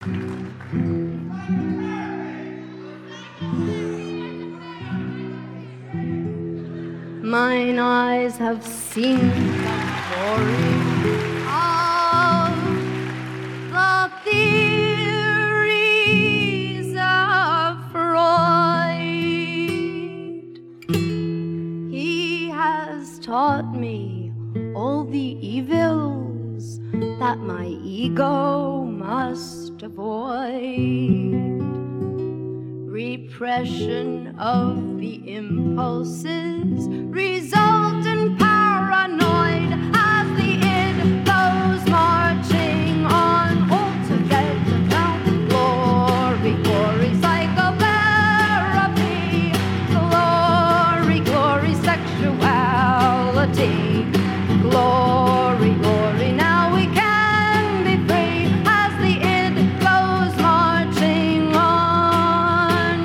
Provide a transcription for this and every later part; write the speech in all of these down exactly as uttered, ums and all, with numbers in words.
Mine eyes have seen the glory of the theories of Freud. He has taught me all the evils that my ego must avoid. Repression of the impulses result in paranoid as the id goes marching on altogether down. Glory, glory, psychotherapy. Glory, glory, sexuality. Glory, glory, now we can be free as the id goes marching on.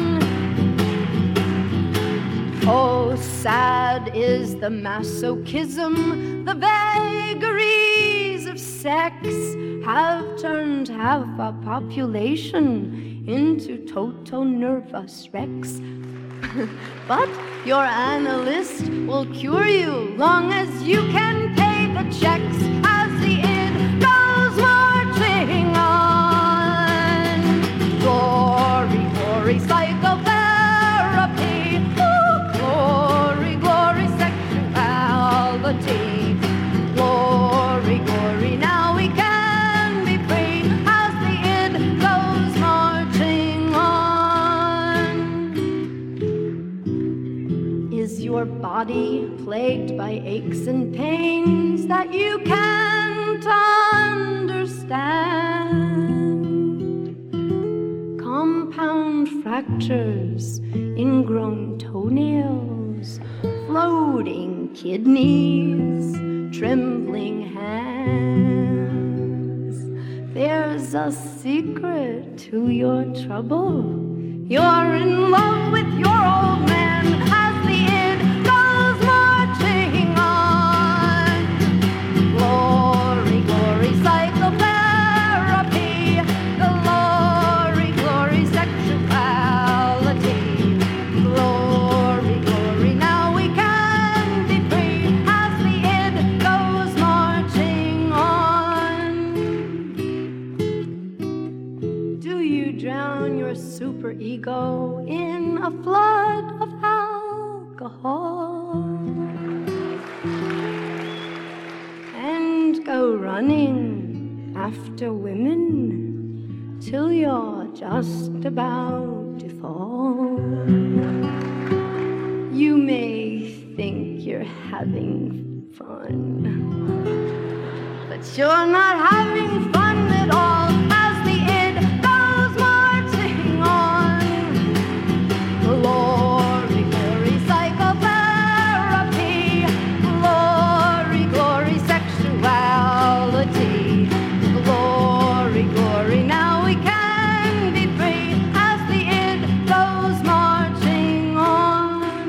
Oh, sad is the masochism, the vagaries of sex have turned half our population into total nervous wrecks. But your analyst will cure you long as you can pay the checks as the id goes marching on. Glory, glory, psychotherapy. Ooh, glory, glory, sexuality. Glory, glory, now we can be free as the id goes marching on. Is your body plagued by aches and pains that you can't understand? Compound fractures, ingrown toenails, floating kidneys, trembling hands. There's a secret to your trouble. You're in love with your old man as the id goes marching on. Glory, glory, psychotherapy. Glory, glory, sexuality. Glory, glory, now we can be free as the id goes marching on. Do you drown your superego in a flood of alcohol and go running after women till you're just about to fall? You may think you're having fun, but you're not having fun at all as the id goes marching on. Glory, glory, psychotherapy. Glory, glory, sexuality. Glory, glory, now we can be free as the id goes marching on.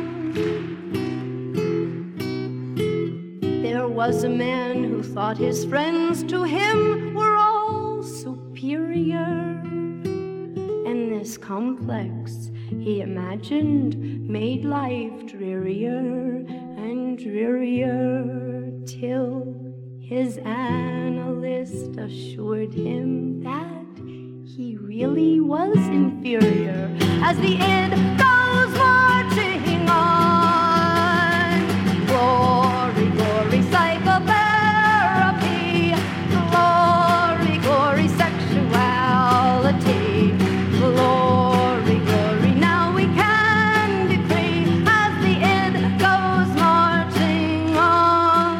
There was a man who thought his friends to him were all superior, and this complex he imagined made life drearier and drearier till his analyst assured him that he really was inferior as the id goes marching on. Glory, glory, psychotherapy. Glory, glory, sexuality. Glory, glory, now we can be free as the id goes marching on.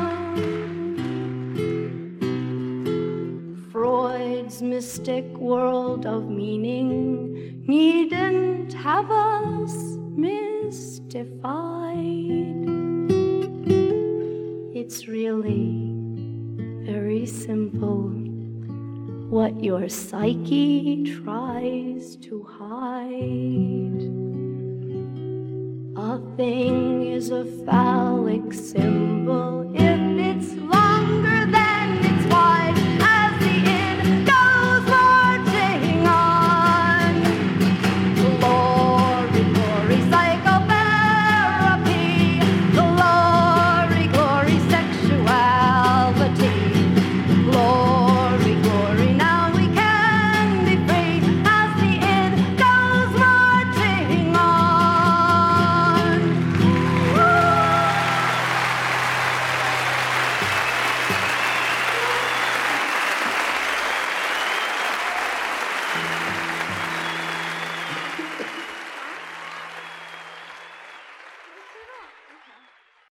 Freud's mystic world of meaning needn't have us mystified. It's really very simple what your psyche tries to hide. A thing is a phallic symbol if it's